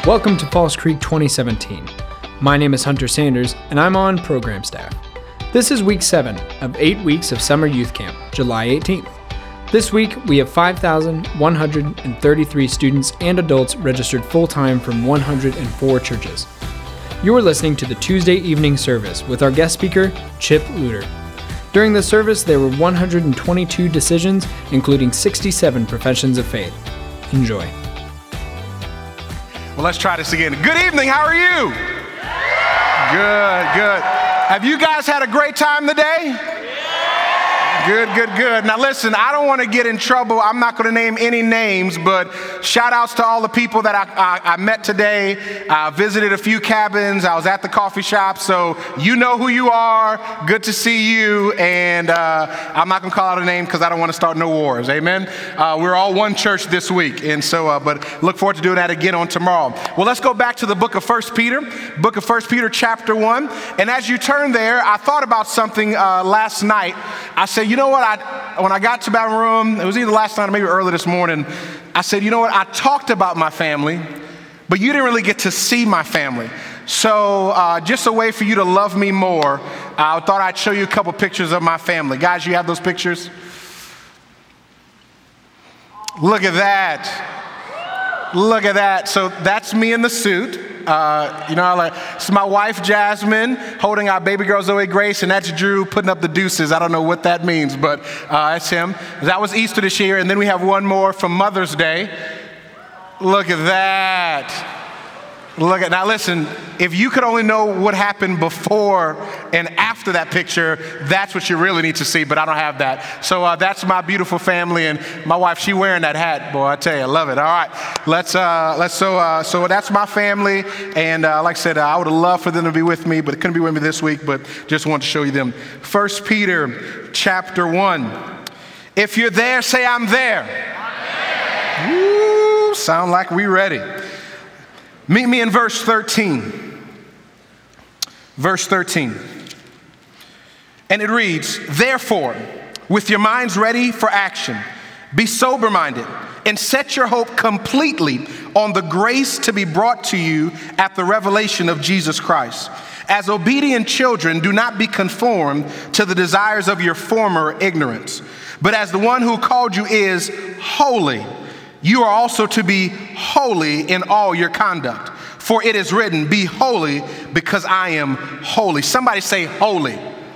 Welcome to Falls Creek 2017. My name is Hunter Sanders, and I'm on program staff. This is week 7 of 8 weeks of summer youth camp, July 18th. This week, we have 5,133 students and adults registered full-time from 104 churches. You are listening to the Tuesday evening service with our guest speaker, Chip Luter. During the service, there were 122 decisions, including 67 professions of faith. Enjoy. Well, let's try this again. Good evening. How are you? Good. Have you guys had a great time today? Good. Now listen, I don't want to get in trouble. I'm not going to name any names, but shout outs to all the people that I met today. I visited a few cabins. I was at the coffee shop, so you know who you are. Good to see you. And I'm not going to call out a name because I don't want to start no wars. Amen. We're all one church this week. And so, but look forward to doing that again on tomorrow. Well, let's go back to the book of 1 Peter, chapter 1. And as you turn there, I thought about something last night. I said, you know what, when I got to my room, it was either last night or maybe early this morning, I said, you know what, I talked about my family, but you didn't really get to see my family. So just a way for you to love me more, I thought I'd show you a couple pictures of my family. Guys, you have those pictures? Look at that. So that's me in the suit. It's my wife, Jasmine, holding our baby girl, Zoe Grace, and that's Drew putting up the deuces. I don't know what that means, but that's him. That was Easter this year, and then we have one more from Mother's Day. Look at that. Now listen, if you could only know what happened before and after that picture, that's what you really need to see, but I don't have that. So that's my beautiful family, and my wife, she wearing that hat, boy, I tell you, I love it. All right, so that's my family, and like I said, I would have loved for them to be with me, but they couldn't be with me this week, but just wanted to show you them. 1 Peter chapter 1. If you're there, say I'm there. Woo, sound like we ready. Meet me in verse 13. Verse 13. And it reads, therefore, with your minds ready for action, be sober-minded and set your hope completely on the grace to be brought to you at the revelation of Jesus Christ. As obedient children, do not be conformed to the desires of your former ignorance, but as the one who called you is holy, you are also to be holy in all your conduct. For it is written, be holy because I am holy. Somebody say holy.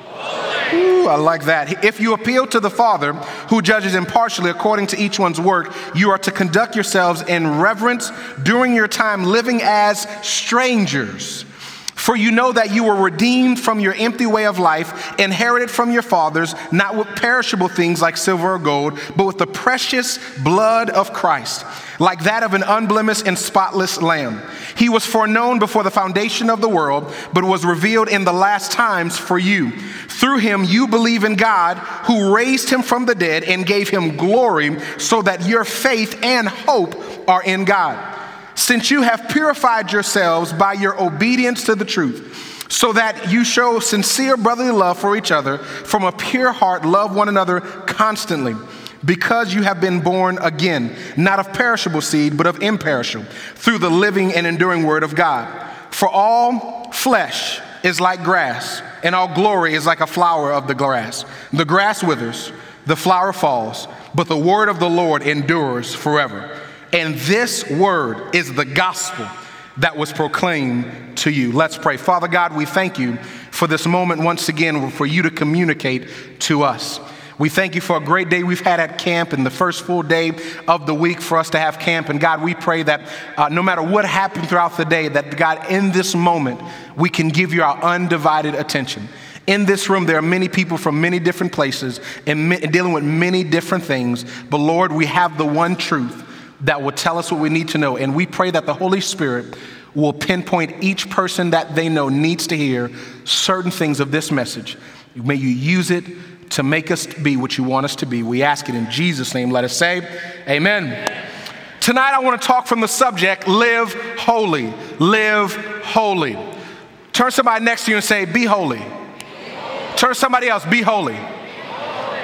Ooh, I like that. If you appeal to the Father, who judges impartially according to each one's work, you are to conduct yourselves in reverence during your time living as strangers. For you know that you were redeemed from your empty way of life, inherited from your fathers, not with perishable things like silver or gold, but with the precious blood of Christ, like that of an unblemished and spotless lamb. He was foreknown before the foundation of the world, but was revealed in the last times for you. Through him you believe in God, who raised him from the dead and gave him glory, so that your faith and hope are in God. Since you have purified yourselves by your obedience to the truth, so that you show sincere brotherly love for each other, from a pure heart love one another constantly, because you have been born again, not of perishable seed, but of imperishable, through the living and enduring word of God. For all flesh is like grass, and all glory is like a flower of the grass. The grass withers, the flower falls, but the word of the Lord endures forever. And this word is the gospel that was proclaimed to you. Let's pray. Father God, we thank you for this moment once again, for you to communicate to us. We thank you for a great day we've had at camp and the first full day of the week for us to have camp. And God, we pray that no matter what happened throughout the day, that God, in this moment, we can give you our undivided attention. In this room, there are many people from many different places and dealing with many different things. But Lord, we have the one truth that will tell us what we need to know. And we pray that the Holy Spirit will pinpoint each person that they know needs to hear certain things of this message. May you use it to make us be what you want us to be. We ask it in Jesus' name. Let us say, amen. Tonight, I want to talk from the subject, live holy. Live holy. Turn somebody next to you and say, be holy. Turn somebody else, be holy.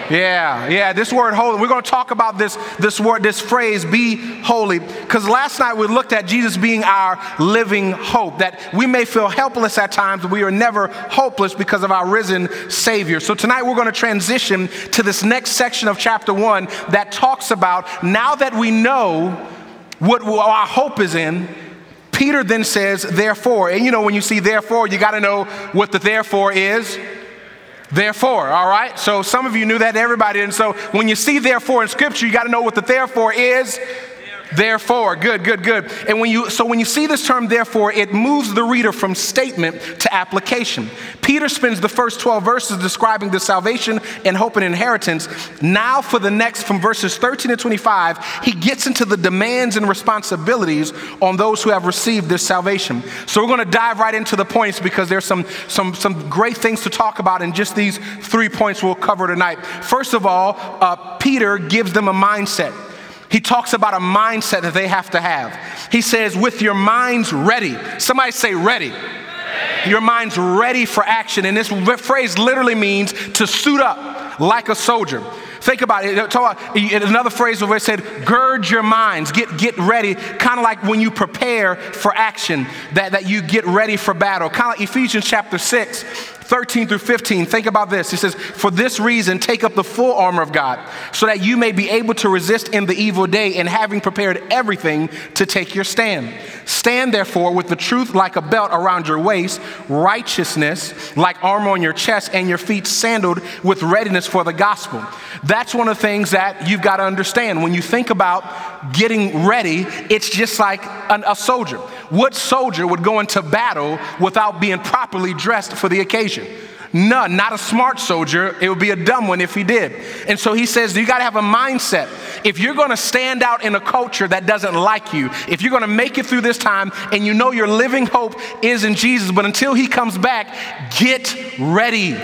Yeah, this word holy. We're going to talk about this word, this phrase, be holy. Because last night we looked at Jesus being our living hope. That we may feel helpless at times, but we are never hopeless because of our risen Savior. So tonight we're going to transition to this next section of chapter 1 that talks about, now that we know what our hope is in, Peter then says, therefore. And you know, when you see therefore, you got to know what the therefore is. Therefore, all right? So some of you knew that, everybody. And so when you see therefore in Scripture, you got to know what the therefore is. Therefore, good. And when you see this term therefore, it moves the reader from statement to application. Peter spends the first 12 verses describing the salvation and hope and inheritance. Now for the next, from verses 13 to 25, he gets into the demands and responsibilities on those who have received this salvation. So we're going to dive right into the points because there's some great things to talk about in just these 3 points we'll cover tonight. First of all, Peter gives them a mindset. He talks about a mindset that they have to have. He says, with your minds ready. Somebody say ready. Your mind's ready for action. And this phrase literally means to suit up like a soldier. Think about it. Another phrase where it said, gird your minds, get ready, kind of like when you prepare for action, that you get ready for battle. Kind of like Ephesians chapter 6, 13 through 15. Think about this. He says, for this reason, take up the full armor of God so that you may be able to resist in the evil day, and having prepared everything to take your stand. Stand therefore with the truth like a belt around your waist, righteousness like armor on your chest, and your feet sandaled with readiness for the gospel. That's one of the things that you've got to understand. When you think about getting ready, it's just like a soldier. What soldier would go into battle without being properly dressed for the occasion? None, not a smart soldier. It would be a dumb one if he did. And so he says, you got to have a mindset. If you're going to stand out in a culture that doesn't like you, if you're going to make it through this time and you know your living hope is in Jesus, but until he comes back, get ready.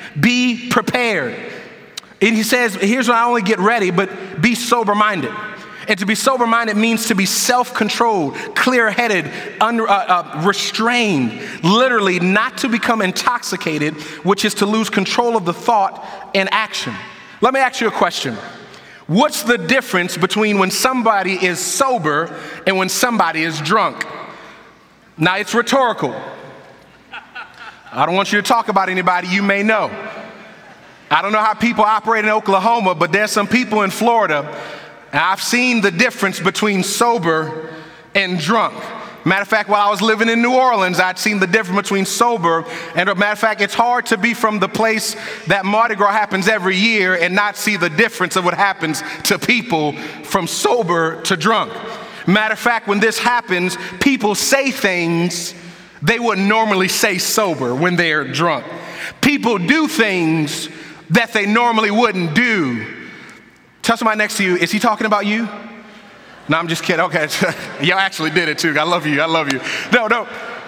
Be prepared. And he says, here's what I only get ready, but be sober-minded. And to be sober-minded means to be self-controlled, clear-headed, restrained, literally not to become intoxicated, which is to lose control of the thought and action. Let me ask you a question. What's the difference between when somebody is sober and when somebody is drunk? Now, it's rhetorical. I don't want you to talk about anybody you may know. I don't know how people operate in Oklahoma, but there's some people in Florida. And I've seen the difference between sober and drunk. Matter of fact, while I was living in New Orleans, I'd seen the difference between sober and, matter of fact, it's hard to be from the place that Mardi Gras happens every year and not see the difference of what happens to people from sober to drunk. Matter of fact, when this happens, people say things they wouldn't normally say sober when they're drunk. People do things that they normally wouldn't do. Tell somebody next to you, is he talking about you? No, I'm just kidding. Okay, y'all actually did it too. I love you. No.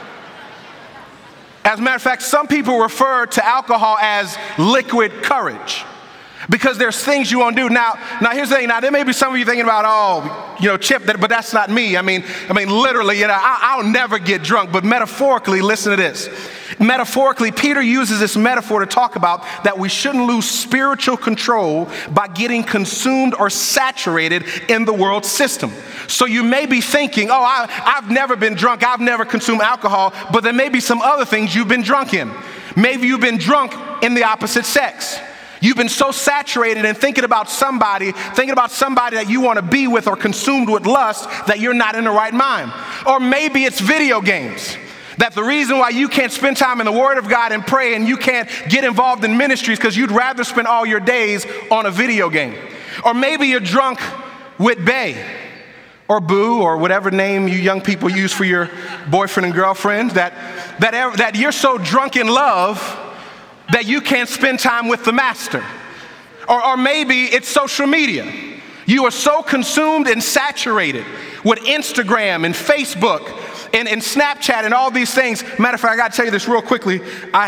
As a matter of fact, some people refer to alcohol as liquid courage because there's things you won't do. Now here's the thing. Now, there may be some of you thinking about, Chip, but that's not me. I mean, literally, I'll never get drunk. But metaphorically, listen to this. Metaphorically, Peter uses this metaphor to talk about that we shouldn't lose spiritual control by getting consumed or saturated in the world system. So you may be thinking, I've never been drunk. I've never consumed alcohol. But there may be some other things you've been drunk in. Maybe you've been drunk in the opposite sex. You've been so saturated in thinking about somebody that you want to be with or consumed with lust that you're not in the right mind. Or maybe it's video games. That the reason why you can't spend time in the Word of God and pray and you can't get involved in ministries because you'd rather spend all your days on a video game. Or maybe you're drunk with bae or boo or whatever name you young people use for your boyfriend and girlfriend. That you're so drunk in love that you can't spend time with the master. Or maybe it's social media. You are so consumed and saturated with Instagram and Facebook and Snapchat and all these things. Matter of fact, I got to tell you this real quickly.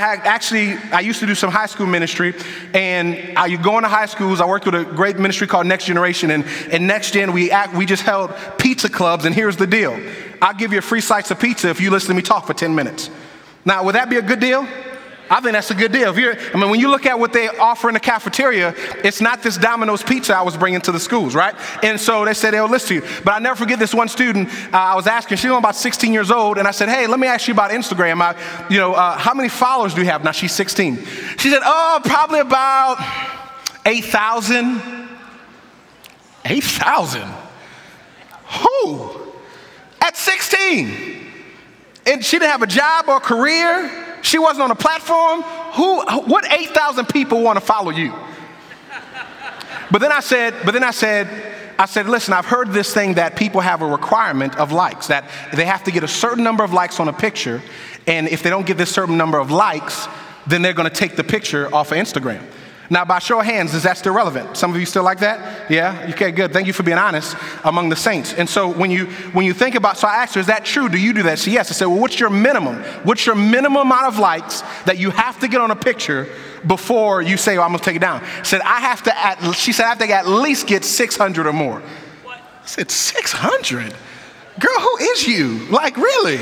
I used to do some high school ministry, and I go into high schools. I worked with a great ministry called Next Generation, and Next Gen, we just held pizza clubs, and here's the deal. I'll give you a free slice of pizza if you listen to me talk for 10 minutes. Now, would that be a good deal? I think that's a good deal. When you look at what they offer in the cafeteria, it's not this Domino's pizza I was bringing to the schools, right? And so they said they'll listen to you. But I never forget this one student, I was asking, she was about 16 years old, and I said, hey, let me ask you about Instagram. How many followers do you have? Now she's 16. She said, probably about 8,000. 8,000? Who? At 16. And she didn't have a job or career. She wasn't on a platform. What 8,000 people want to follow you? But then I said, listen, I've heard this thing that people have a requirement of likes, that they have to get a certain number of likes on a picture. And if they don't get this certain number of likes, then they're going to take the picture off of Instagram. Now, by show of hands, is that still relevant? Some of you still like that? Yeah? Okay, good. Thank you for being honest among the saints. And so when you think about, so I asked her, is that true? Do you do that? She said, yes. I said, well, what's your minimum? What's your minimum amount of likes that you have to get on a picture before you say, I'm going to take it down? She said, I have to at least get 600 or more. What? I said, 600? Girl, who is you? Like, really?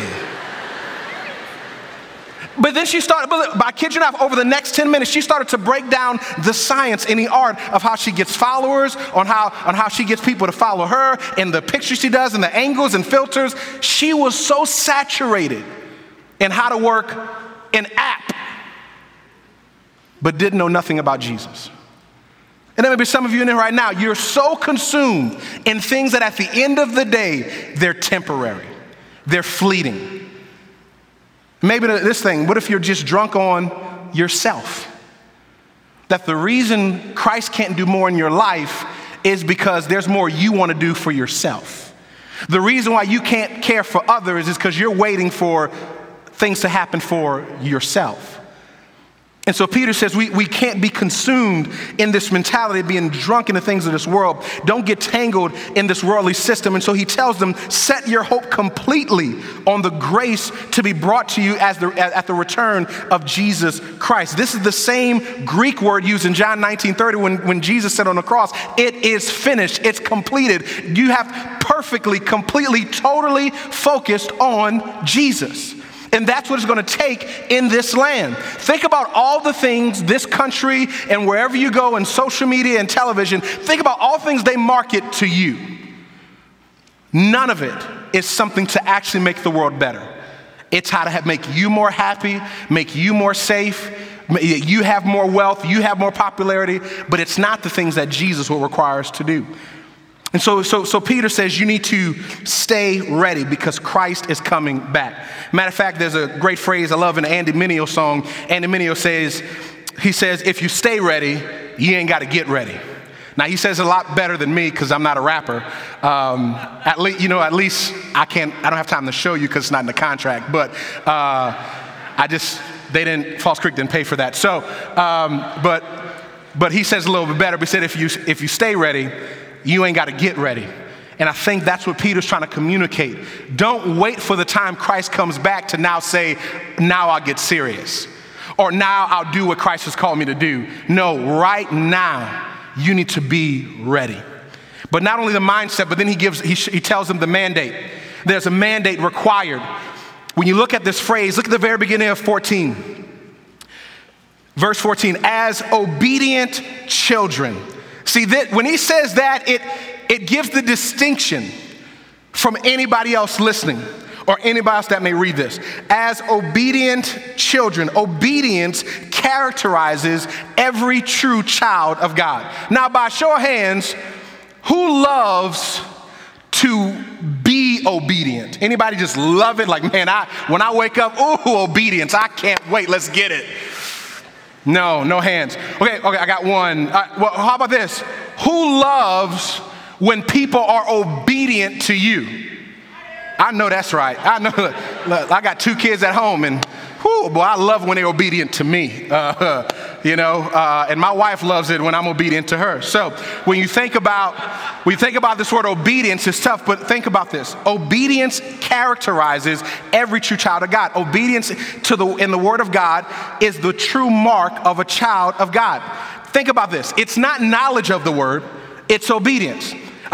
But then she started, I kid you not, over the next 10 minutes, she started to break down the science and the art of how she gets followers, on how she gets people to follow her, and the pictures she does, and the angles and filters. She was so saturated in how to work an app, but didn't know nothing about Jesus. And there may be some of you in there right now, you're so consumed in things that at the end of the day, they're temporary, they're fleeting. Maybe this thing, what if you're just drunk on yourself? That the reason Christ can't do more in your life is because there's more you want to do for yourself. The reason why you can't care for others is because you're waiting for things to happen for yourself. And so Peter says we can't be consumed in this mentality of being drunk in the things of this world. Don't get tangled in this worldly system. And so he tells them, set your hope completely on the grace to be brought to you at the return of Jesus Christ. This is the same Greek word used in John 19:30 when Jesus said on the cross, it is finished, it's completed. You have perfectly, completely, totally focused on Jesus. And that's what it's going to take in this land. Think about all the things this country and wherever you go in social media and television, think about all things they market to you. None of it is something to actually make the world better. It's how to make you more happy, make you more safe, you have more wealth, you have more popularity, but it's not the things that Jesus will require us to do. And so Peter says you need to stay ready because Christ is coming back. Matter of fact, there's a great phrase I love in the Andy Mineo song. Andy Mineo says, if you stay ready, you ain't got to get ready. Now he says a lot better than me because I'm not a rapper. At least I don't have time to show you because it's not in the contract. But False Creek didn't pay for that. So, but he says a little bit better. But he said if you stay ready, you ain't got to get ready. And I think that's what Peter's trying to communicate. Don't wait for the time Christ comes back to now say, now I'll get serious. Or now I'll do what Christ has called me to do. No, right now, you need to be ready. But not only the mindset, but then he tells them the mandate. There's a mandate required. When you look at this phrase, look at the very beginning of 14. Verse 14, as obedient children. See, when he says that, it gives the distinction from anybody else listening or anybody else that may read this. As obedient children, obedience characterizes every true child of God. Now, by show of hands, who loves to be obedient? Anybody just love it? Like, man, when I wake up, ooh, obedience, I can't wait, let's get it. No hands. Okay, I got one. Well, how about this? Who loves when people are obedient to you? I know that's right. I know. Look, I got 2 kids at home, and boy, I love when they're obedient to me. And my wife loves it when I'm obedient to her. So when you think about this word obedience, it's tough, but think about this. Obedience characterizes every true child of God. Obedience in the word of God is the true mark of a child of God. Think about this. It's not knowledge of the word, it's obedience.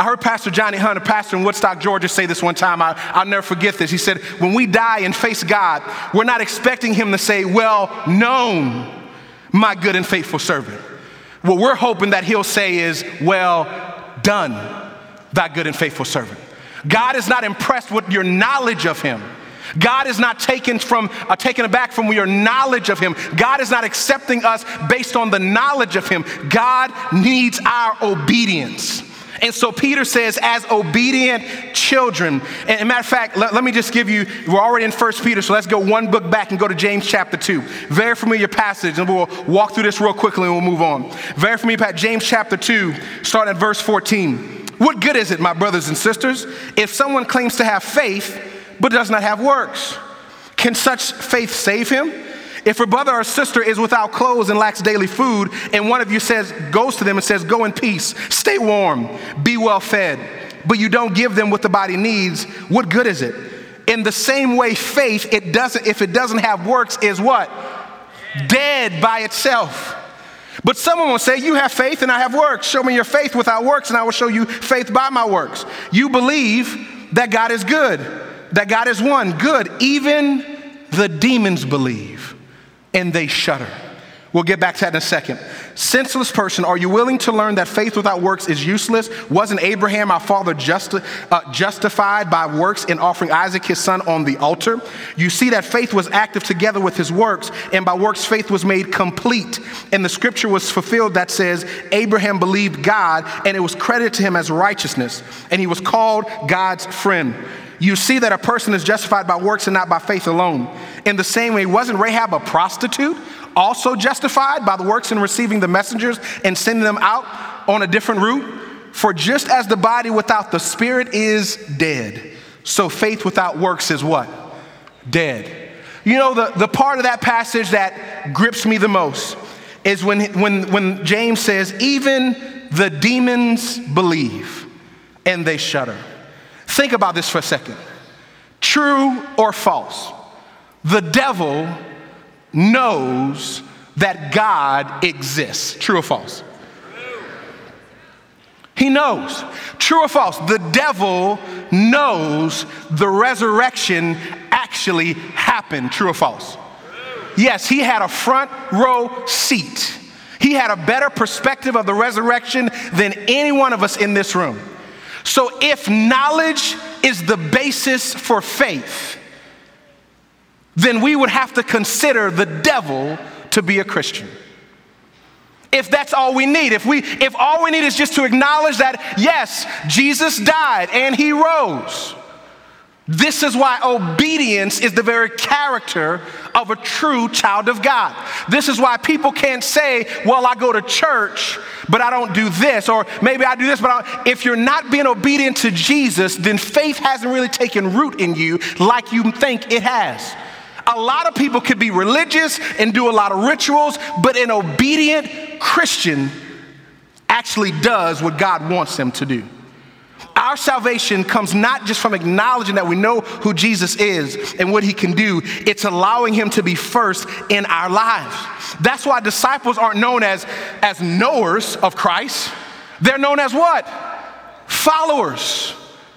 I heard Pastor Johnny Hunt, a pastor in Woodstock, Georgia, say this one time. I'll never forget this. He said, when we die and face God, we're not expecting him to say, well known, my good and faithful servant. What we're hoping that he'll say is, well done, thy good and faithful servant. God is not impressed with your knowledge of him. God is not taken aback from your knowledge of him. God is not accepting us based on the knowledge of him. God needs our obedience. And so Peter says, as obedient children, and matter of fact, let me just give you, we're already in 1 Peter, so let's go one book back and go to James chapter 2. Very familiar passage, and we'll walk through this real quickly and we'll move on. Very familiar passage, James chapter 2, starting at verse 14. What good is it, my brothers and sisters, if someone claims to have faith but does not have works? Can such faith save him? If a brother or sister is without clothes and lacks daily food, and one of you goes to them and says, go in peace, stay warm, be well fed, but you don't give them what the body needs, what good is it? In the same way, faith, if it doesn't have works, is what? Dead by itself. But someone will say, you have faith and I have works. Show me your faith without works and I will show you faith by my works. You believe that God is good, that God is one. Good. Even the demons believe and they shudder. We'll get back to that in a second. Senseless person, are you willing to learn that faith without works is useless? Wasn't Abraham, our father, justified by works in offering Isaac, his son, on the altar? You see that faith was active together with his works, and by works faith was made complete. And the scripture was fulfilled that says, Abraham believed God, and it was credited to him as righteousness, and he was called God's friend. You see that a person is justified by works and not by faith alone. In the same way, wasn't Rahab a prostitute, also justified by the works in receiving the messengers and sending them out on a different route? For just as the body without the spirit is dead, so faith without works is what? Dead. You know, the part of that passage that grips me the most is when James says, even the demons believe and they shudder. Think about this for a second. True or false? The devil knows that God exists. True or false? He knows. True or false? The devil knows the resurrection actually happened. True or false? Yes, he had a front row seat. He had a better perspective of the resurrection than any one of us in this room. So if knowledge is the basis for faith, then we would have to consider the devil to be a Christian. If that's all we need, if all we need is just to acknowledge that, yes, Jesus died and he rose. This is why obedience is the very character of a true child of God. This is why people can't say, well, I go to church, but I don't do this, or maybe I do this, but if you're not being obedient to Jesus, then faith hasn't really taken root in you like you think it has. A lot of people could be religious and do a lot of rituals, but an obedient Christian actually does what God wants them to do. Our salvation comes not just from acknowledging that we know who Jesus is and what he can do, it's allowing him to be first in our lives. That's why disciples aren't known as knowers of Christ. They're known as what? Followers.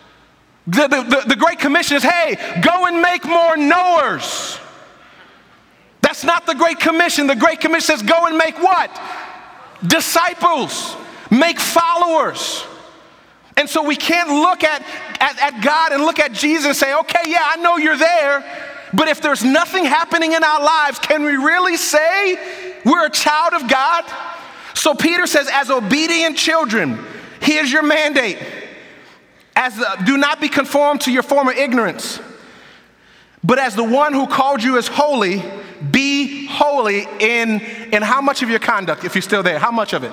The Great Commission is, hey, go and make more knowers. That's not the Great Commission. The Great Commission says, go and make what? Disciples. Make followers. And so we can't look at God and look at Jesus and say, okay, yeah, I know you're there, but if there's nothing happening in our lives, can we really say we're a child of God? So Peter says, as obedient children, here's your mandate. Do not be conformed to your former ignorance, but as the one who called you is holy, be holy in how much of your conduct, if you're still there? How much of it?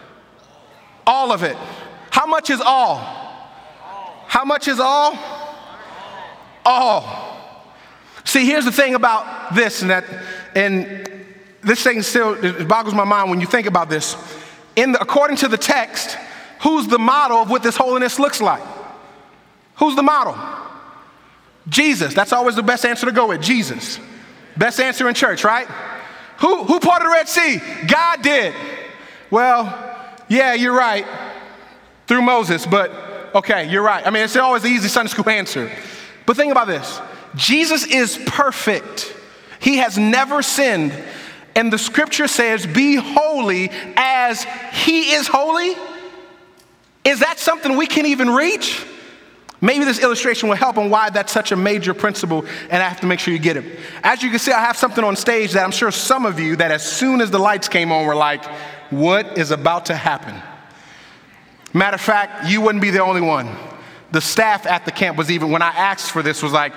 All of it. How much is all? How much is all? All. See, here's the thing about this, and this thing still, it boggles my mind when you think about this. According to the text, who's the model of what this holiness looks like? Who's the model? Jesus. That's always the best answer to go with, Jesus. Best answer in church, right? Who parted the Red Sea? God did. Well, yeah, you're right. Through Moses, but Okay, you're right. I mean, it's always the easy Sunday school answer. But think about this. Jesus is perfect. He has never sinned. And the scripture says, be holy as he is holy. Is that something we can even reach? Maybe this illustration will help on why that's such a major principle, and I have to make sure you get it. As you can see, I have something on stage that I'm sure some of you, that as soon as the lights came on, were like, what is about to happen? Matter of fact, you wouldn't be the only one. The staff at the camp was even, when I asked for this, was like,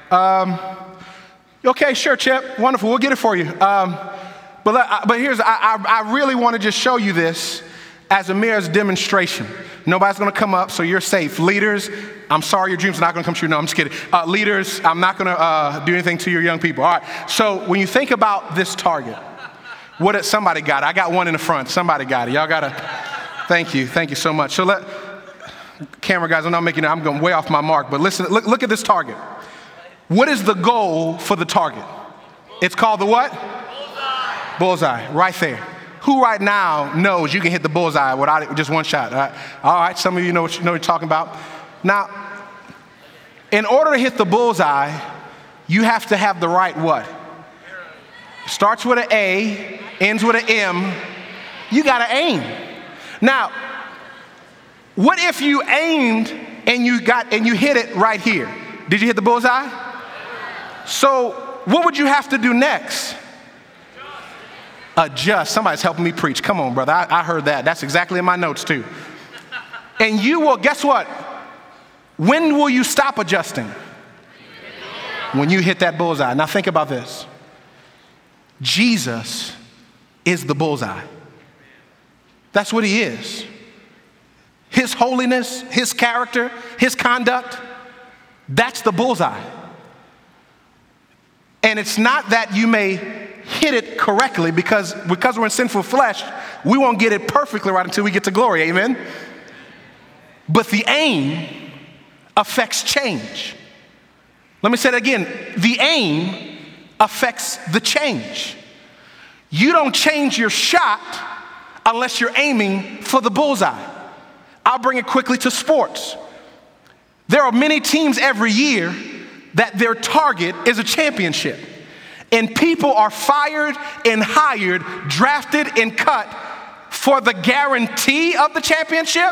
okay, sure, Chip, wonderful, we'll get it for you. But here's, I really want to just show you this as a mere demonstration. Nobody's going to come up, so you're safe. Leaders, I'm sorry your dreams are not going to come true. No, I'm just kidding. Leaders, I'm not going to do anything to your young people. All right, so when you think about this target, somebody got it. I got one in the front. Somebody got it. Y'all got to, thank you so much. So camera guys, I'm not making it. I'm going way off my mark, but listen, look at this target. What is the goal for the target? It's called the what? Bullseye, right there. Who right now knows you can hit the bullseye without just one shot? All right, some of you know what you're talking about. Now, in order to hit the bullseye, you have to have the right what? Starts with an A, ends with an M. You got to aim. Now, what if you aimed and you hit it right here? Did you hit the bullseye? So what would you have to do next? Adjust. Somebody's helping me preach. Come on, brother. I heard that. That's exactly in my notes too. And you will, guess what? When will you stop adjusting? When you hit that bullseye. Now think about this. Jesus is the bullseye. That's what he is. His holiness, his character, his conduct, that's the bullseye. And it's not that you may hit it correctly because we're in sinful flesh, we won't get it perfectly right until we get to glory, amen? But the aim affects change. Let me say it again. The aim affects the change. You don't change your shot unless you're aiming for the bullseye. I'll bring it quickly to sports. There are many teams every year that their target is a championship. And people are fired and hired, drafted and cut for the guarantee of the championship?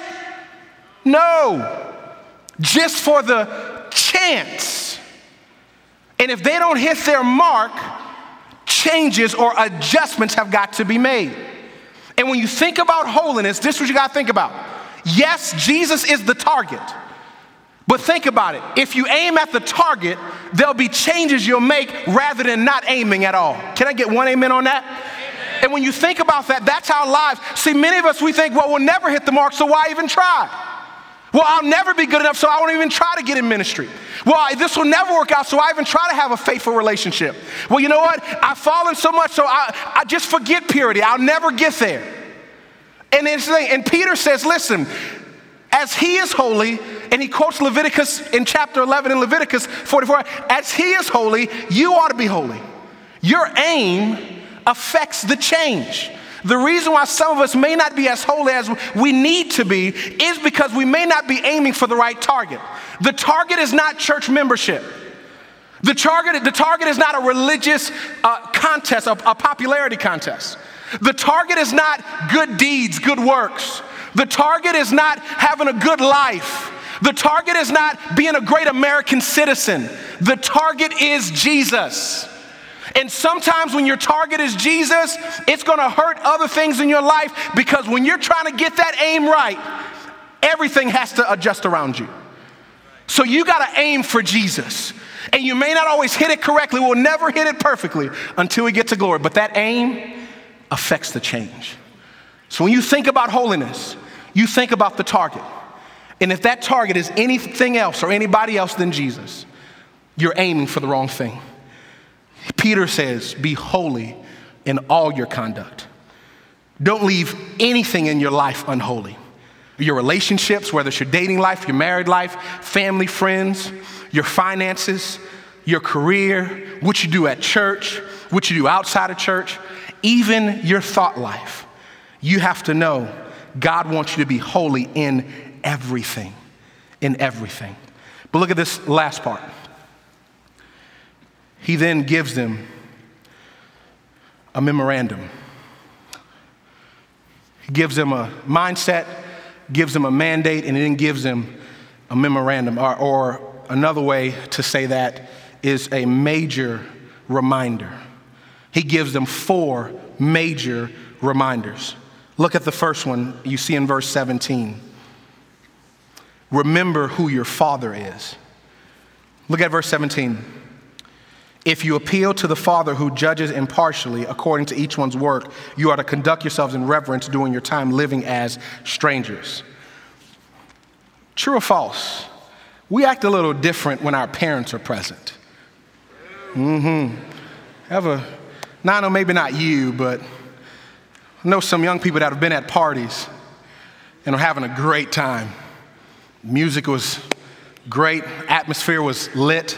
No, just for the chance. And if they don't hit their mark, changes or adjustments have got to be made. And when you think about holiness, this is what you got to think about. Yes, Jesus is the target. But think about it. If you aim at the target, there'll be changes you'll make rather than not aiming at all. Can I get one amen on that? Amen. And when you think about that, that's our lives. See, many of us, we think, well, we'll never hit the mark, so why even try? Well, I'll never be good enough, so I won't even try to get in ministry. Well, this will never work out, so I even try to have a faithful relationship. Well, you know what? I've fallen so much, so I just forget purity. I'll never get there. And Peter says, listen, as he is holy, and he quotes Leviticus in chapter 11 in Leviticus 44, as he is holy, you ought to be holy. Your aim affects the change. The reason why some of us may not be as holy as we need to be is because we may not be aiming for the right target. The target is not church membership. The target is not a religious contest, a popularity contest. The target is not good deeds, good works. The target is not having a good life. The target is not being a great American citizen. The target is Jesus. And sometimes when your target is Jesus, it's going to hurt other things in your life because when you're trying to get that aim right, everything has to adjust around you. So you got to aim for Jesus. And you may not always hit it correctly. We'll never hit it perfectly until we get to glory. But that aim affects the change. So when you think about holiness, you think about the target. And if that target is anything else or anybody else than Jesus, you're aiming for the wrong thing. Peter says, be holy in all your conduct. Don't leave anything in your life unholy. Your relationships, whether it's your dating life, your married life, family, friends, your finances, your career, what you do at church, what you do outside of church, even your thought life. You have to know God wants you to be holy in everything. in everything. But look at this last part. He then gives them a memorandum. He gives them a mindset, gives them a mandate, and then gives them a memorandum. Or another way to say that is a major reminder. He gives them 4 major reminders. Look at the first one you see in verse 17. Remember who your Father is. Look at verse 17. If you appeal to the Father who judges impartially according to each one's work, you are to conduct yourselves in reverence, doing your time living as strangers. True or false? We act a little different when our parents are present. Now, I know maybe not you, but I know some young people that have been at parties and are having a great time. Music was great, atmosphere was lit.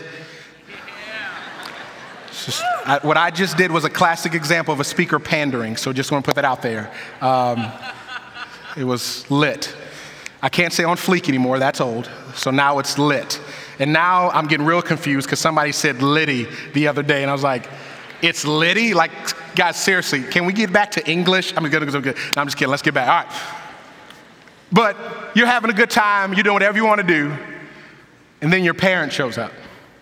What I just did was a classic example of a speaker pandering, so just want to put that out there. It was lit. I can't say on fleek anymore, that's old, so now it's lit. And now I'm getting real confused because somebody said Liddy the other day, and I was like, it's Liddy? Like, guys, seriously, can we get back to English? I'm good. No, I'm just kidding, let's get back. All right. But you're having a good time, you're doing whatever you want to do, and then your parent shows up.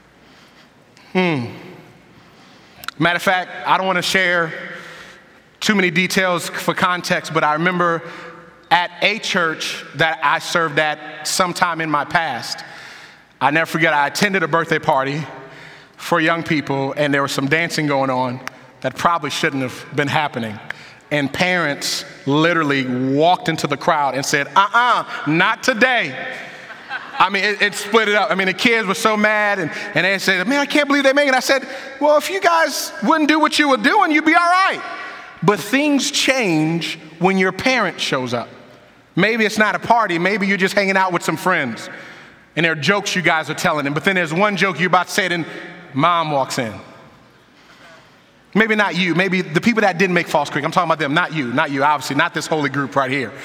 Matter of fact, I don't want to share too many details for context, but I remember at a church that I served at sometime in my past, I never forget, I attended a birthday party for young people, and there was some dancing going on that probably shouldn't have been happening. And parents literally walked into the crowd and said, not today. I mean, it split it up. I mean, the kids were so mad, and they said, man, I can't believe they make it. I said, well, if you guys wouldn't do what you were doing, you'd be all right. But things change when your parent shows up. Maybe it's not a party. Maybe you're just hanging out with some friends, and there are jokes you guys are telling them. But then there's one joke you're about to say, and mom walks in. Maybe not you. Maybe the people that didn't make Falls Creek. I'm talking about them, not you, obviously, not this holy group right here.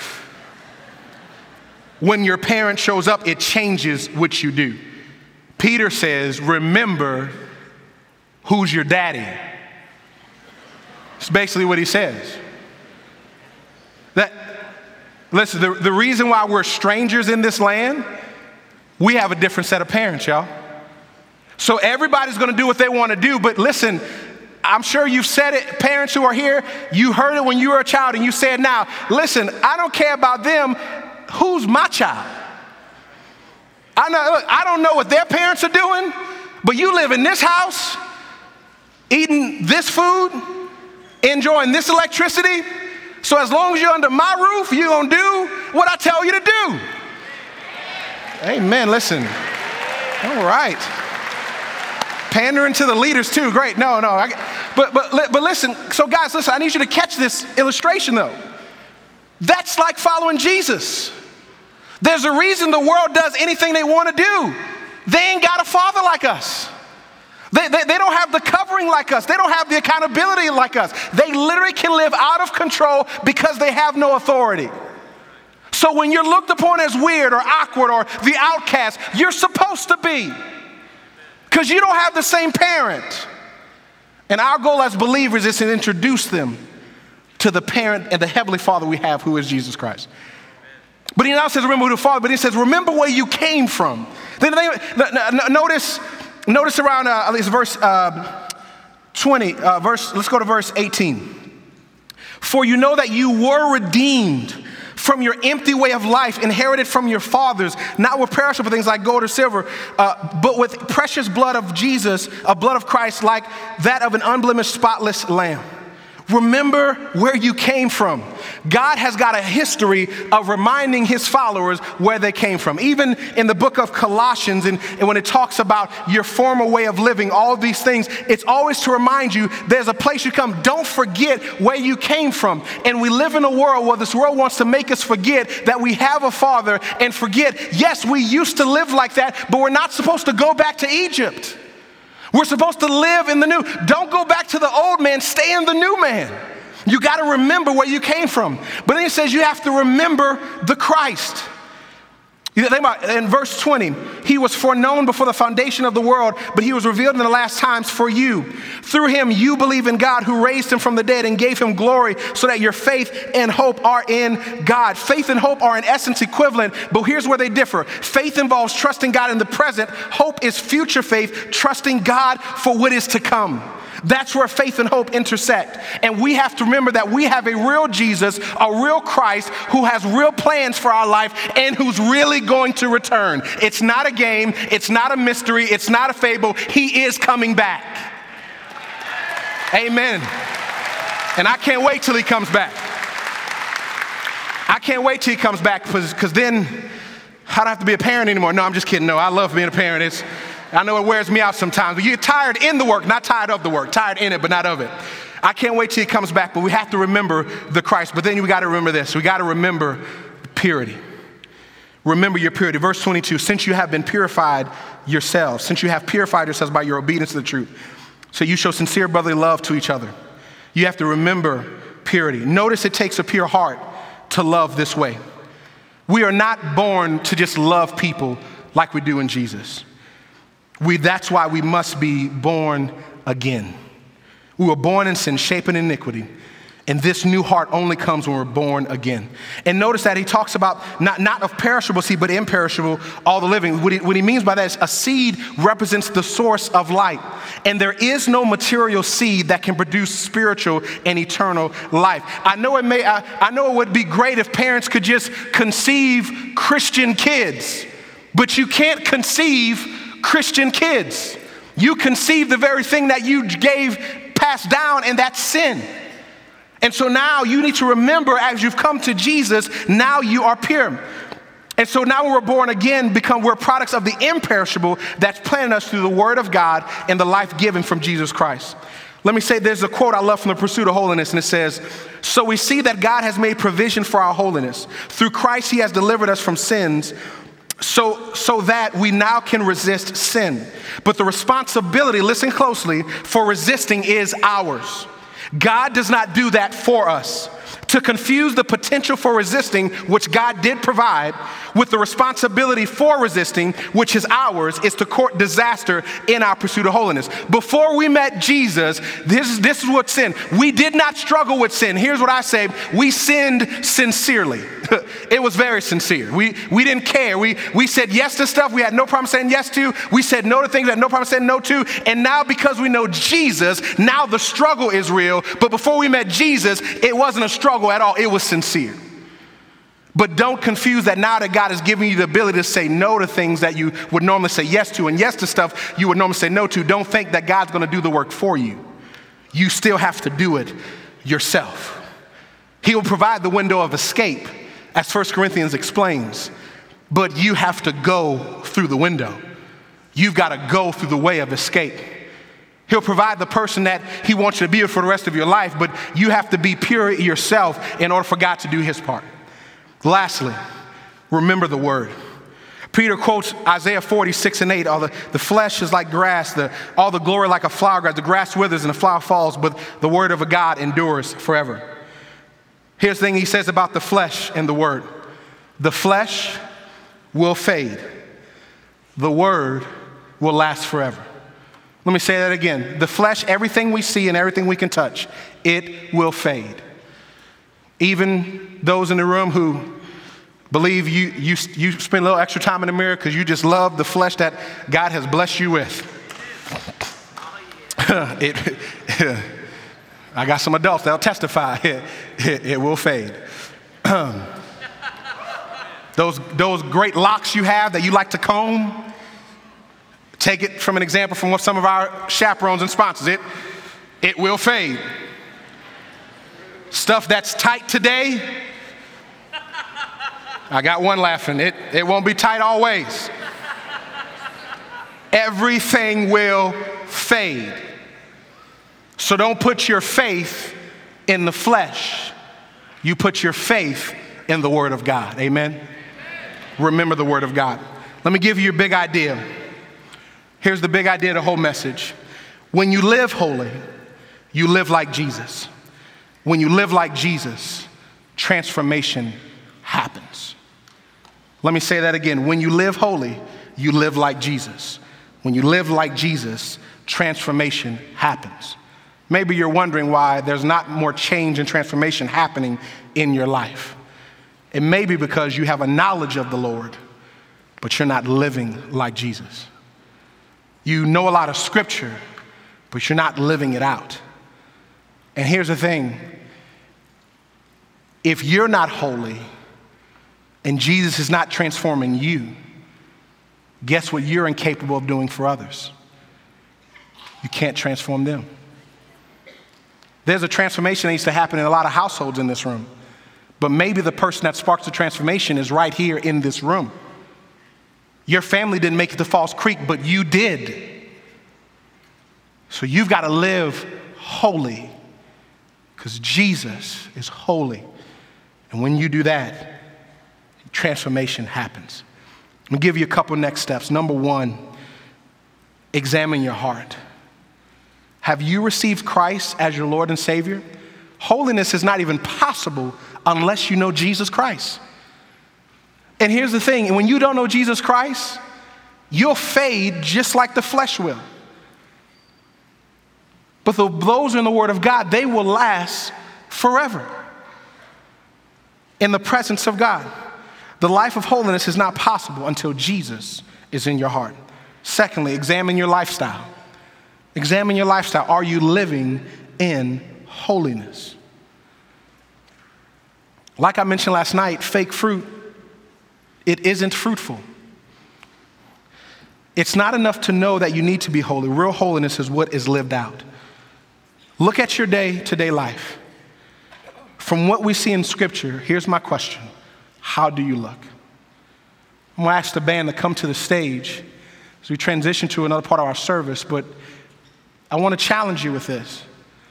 When your parent shows up, it changes what you do. Peter says, remember who's your daddy. It's basically what he says. Listen, the reason why we're strangers in this land, we have a different set of parents, y'all. So everybody's going to do what they want to do, but listen, I'm sure you've said it, parents who are here, you heard it when you were a child and you say it now. Listen, I don't care about them. Who's my child? I don't know what their parents are doing, but you live in this house, eating this food, enjoying this electricity. So as long as you're under my roof, you're going to do what I tell you to do. Amen. Listen. All right. Pandering to the leaders too. Great. No. But listen. So guys, listen, I need you to catch this illustration though. That's like following Jesus. There's a reason the world does anything they want to do. They ain't got a father like us. They don't have the covering like us. They don't have the accountability like us. They literally can live out of control because they have no authority. So when you're looked upon as weird or awkward or the outcast, you're supposed to be, because you don't have the same parent. And our goal as believers is to introduce them to the parent and the heavenly Father we have, who is Jesus Christ. But he now says, remember who the Father, but he says, remember where you came from. Then notice around at least verse 20, let's go to verse 18. For you know that you were redeemed from your empty way of life, inherited from your fathers, not with perishable things like gold or silver, but with precious blood of Jesus, a blood of Christ, like that of an unblemished, spotless lamb. Remember where you came from. God has got a history of reminding his followers where they came from. Even in the book of Colossians, and when it talks about your former way of living, all of these things, it's always to remind you there's a place you come. Don't forget where you came from. And we live in a world where this world wants to make us forget that we have a father and forget, yes, we used to live like that, but we're not supposed to go back to Egypt. We're supposed to live in the new. Don't go back to the old man, stay in the new man. You got to remember where you came from. But then he says you have to remember the Christ. You think about in verse 20, he was foreknown before the foundation of the world, but he was revealed in the last times for you. Through him, you believe in God who raised him from the dead and gave him glory, so that your faith and hope are in God. Faith and hope are in essence equivalent, but here's where they differ. Faith involves trusting God in the present. Hope is future faith, trusting God for what is to come. That's where faith and hope intersect. And we have to remember that we have a real Jesus, a real Christ who has real plans for our life and who's really going to return. It's not a game. It's not a mystery. It's not a fable. He is coming back. Amen. And I can't wait till he comes back. I can't wait till he comes back because then I don't have to be a parent anymore. No, I'm just kidding. No, I love being a parent. I know it wears me out sometimes, but you're tired in the work, not tired of the work, tired in it, but not of it. I can't wait till he comes back, but we have to remember the Christ. But then we got to remember this. We got to remember purity. Remember your purity. Verse 22, since you have been purified yourselves, since you have purified yourselves by your obedience to the truth, so you show sincere brotherly love to each other. You have to remember purity. Notice it takes a pure heart to love this way. We are not born to just love people like we do in Jesus. That's why we must be born again. We were born in sin, shaped in iniquity. And this new heart only comes when we're born again. And notice that he talks about not of perishable seed, but imperishable, all the living. What he means by that is a seed represents the source of light. And there is no material seed that can produce spiritual and eternal life. I know it would be great if parents could just conceive Christian kids, but you can't conceive Christian kids. You conceive the very thing that you passed down, and that's sin. And so now you need to remember, as you've come to Jesus, now you are pure. And so now when we're born again, we're products of the imperishable that's planted us through the word of God and the life given from Jesus Christ. Let me say, there's a quote I love from The Pursuit of Holiness, and it says, so we see that God has made provision for our holiness. Through Christ, he has delivered us from sins, so that we now can resist sin. But the responsibility, listen closely, for resisting is ours. God does not do that for us. To confuse the potential for resisting, which God did provide, with the responsibility for resisting, which is ours, is to court disaster in our pursuit of holiness. Before we met Jesus, this is what sin. We did not struggle with sin. Here's what I say. We sinned sincerely. It was very sincere. We didn't care. We said yes to stuff we had no problem saying yes to. We said no to things we had no problem saying no to. And now because we know Jesus, now the struggle is real. But before we met Jesus, it wasn't a struggle at all. It was sincere. But don't confuse that now that God has given you the ability to say no to things that you would normally say yes to, and yes to stuff you would normally say no to. Don't think that God's going to do the work for you. You still have to do it yourself. He will provide the window of escape, as 1 Corinthians explains, but you have to go through the window. You've got to go through the way of escape. He'll provide the person that he wants you to be for the rest of your life, but you have to be pure yourself in order for God to do his part. Lastly, remember the word. Peter quotes Isaiah 40:6-8. The flesh is like grass, all the glory like a flower grass. The grass withers and the flower falls, but the word of a God endures forever. Here's the thing he says about the flesh and the word. The flesh will fade. The word will last forever. Let me say that again. The flesh, everything we see and everything we can touch, it will fade. Even those in the room who believe you spend a little extra time in the mirror because you just love the flesh that God has blessed you with. I got some adults that'll testify. It will fade. Those great locks you have that you like to comb, take it from an example from some of our chaperones and sponsors. It will fade. Stuff that's tight today, I got one laughing. It won't be tight always. Everything will fade. So don't put your faith in the flesh. You put your faith in the word of God. Amen? Remember the word of God. Let me give you your big idea. Here's the big idea of the whole message. When you live holy, you live like Jesus. When you live like Jesus, transformation happens. Let me say that again. When you live holy, you live like Jesus. When you live like Jesus, transformation happens. Maybe you're wondering why there's not more change and transformation happening in your life. It may be because you have a knowledge of the Lord, but you're not living like Jesus. You know a lot of scripture, but you're not living it out. And here's the thing. If you're not holy and Jesus is not transforming you, guess what you're incapable of doing for others? You can't transform them. There's a transformation that needs to happen in a lot of households in this room. But maybe the person that sparks the transformation is right here in this room. Your family didn't make it to Falls Creek, but you did. So you've got to live holy because Jesus is holy. And when you do that, transformation happens. I'm going to give you a couple next steps. Number one, examine your heart. Have you received Christ as your Lord and Savior? Holiness is not even possible unless you know Jesus Christ. And here's the thing, when you don't know Jesus Christ, you'll fade just like the flesh will. But those in the Word of God, they will last forever in the presence of God. The life of holiness is not possible until Jesus is in your heart. Secondly, examine your lifestyle. Examine your lifestyle. Are you living in holiness? Like I mentioned last night, fake fruit, it isn't fruitful. It's not enough to know that you need to be holy. Real holiness is what is lived out. Look at your day-to-day life. From what we see in Scripture, here's my question. How do you look? I'm going to ask the band to come to the stage as we transition to another part of our service, but I want to challenge you with this.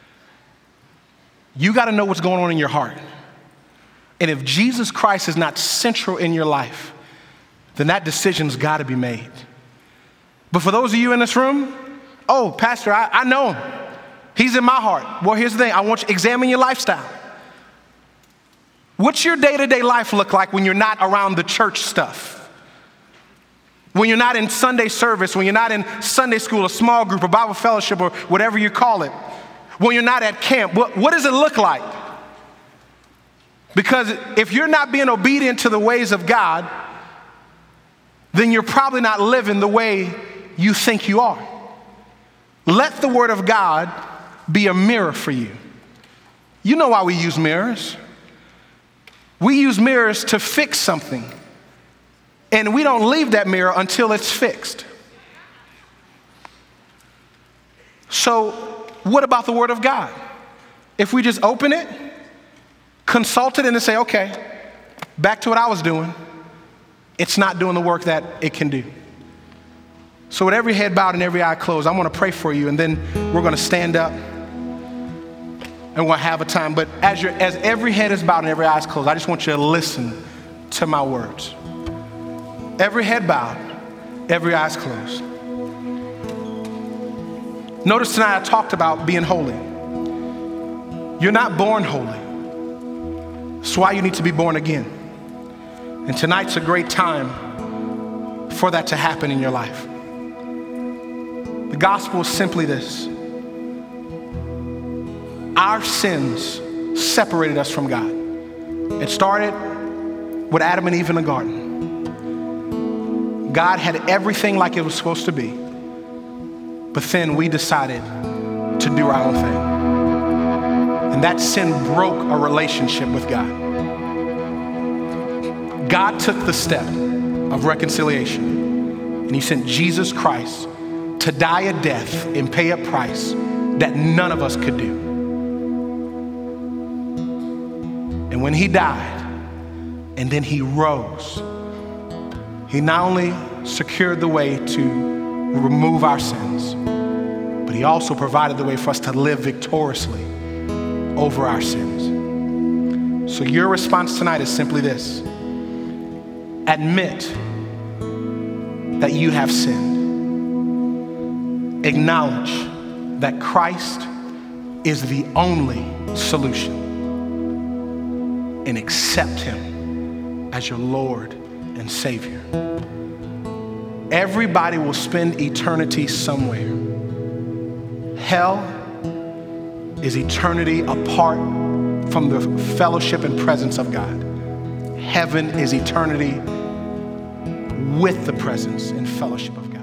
You got to know what's going on in your heart. And if Jesus Christ is not central in your life, then that decision's got to be made. But for those of you in this room, oh, Pastor, I know him. He's in my heart. Well, here's the thing. I want you to examine your lifestyle. What's your day-to-day life look like when you're not around the church stuff? When you're not in Sunday service, when you're not in Sunday school, a small group, a Bible fellowship, or whatever you call it. When you're not at camp, what does it look like? Because if you're not being obedient to the ways of God, then you're probably not living the way you think you are. Let the Word of God be a mirror for you. You know why we use mirrors. We use mirrors to fix something. And we don't leave that mirror until it's fixed. So what about the Word of God? If we just open it, consult it, and then say, okay, back to what I was doing, it's not doing the work that it can do. So with every head bowed and every eye closed, I want to pray for you, and then we're going to stand up and we'll have a time. But as every head is bowed and every eye is closed, I just want you to listen to my words. Every head bowed, every eye is closed. Notice tonight I talked about being holy. You're not born holy. That's why you need to be born again. And tonight's a great time for that to happen in your life. The gospel is simply this. Our sins separated us from God. It started with Adam and Eve in the garden. God had everything like it was supposed to be. But then we decided to do our own thing. And that sin broke a relationship with God. God took the step of reconciliation, and he sent Jesus Christ to die a death and pay a price that none of us could do. And when he died, and then he rose, he not only secured the way to remove our sins, but he also provided the way for us to live victoriously over our sins. So your response tonight is simply this. Admit that you have sinned. Acknowledge that Christ is the only solution. And accept him as your Lord and Savior. Everybody will spend eternity somewhere. Hell is eternity apart from the fellowship and presence of God. Heaven is eternity with the presence and fellowship of God.